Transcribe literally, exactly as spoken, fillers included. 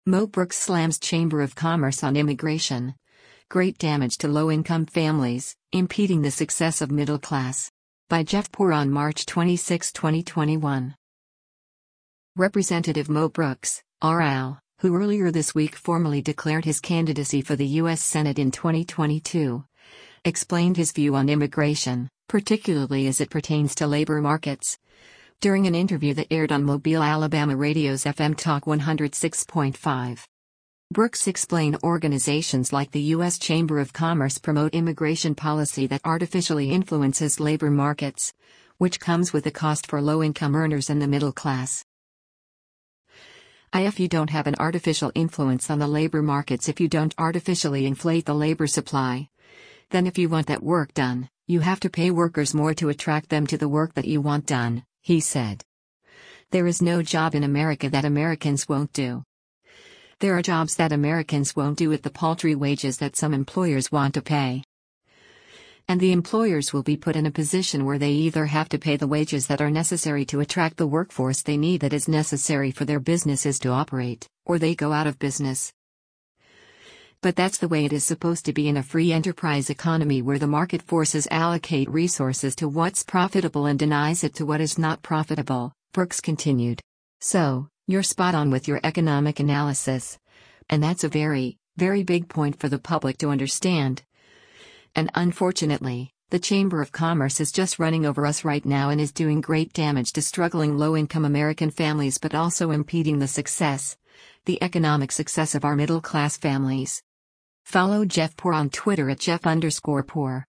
Mo Brooks slams Chamber of Commerce on immigration. Great damage to low-income families, impeding the success of middle class. By Jeff Poor on March twenty-sixth, twenty twenty-one. Representative Mo Brooks, R L, who earlier this week formally declared his candidacy for the U S Senate in twenty twenty-two, explained his view on immigration, particularly as it pertains to labor markets. During an interview that aired on Mobile, Alabama Radio's F M Talk one oh six point five. Brooks explained organizations like the U S Chamber of Commerce promote immigration policy that artificially influences labor markets, which comes with a cost for low-income earners and the middle class. If you don't have an artificial influence on the labor markets, if you don't artificially inflate the labor supply, then if you want that work done, you have to pay workers more to attract them to the work that you want done, he said. There is no job in America that Americans won't do. There are jobs that Americans won't do at the paltry wages that some employers want to pay. And the employers will be put in a position where they either have to pay the wages that are necessary to attract the workforce they need that is necessary for their businesses to operate, or they go out of business. But that's the way it is supposed to be in a free enterprise economy where the market forces allocate resources to what's profitable and denies it to what is not profitable, Brooks continued. So, you're spot on with your economic analysis. And that's a very, very big point for the public to understand. And unfortunately, the Chamber of Commerce is just running over us right now and is doing great damage to struggling low-income American families, but also impeding the success, the economic success of our middle-class families. Follow Jeff Poor on Twitter at Jeff underscore Poor.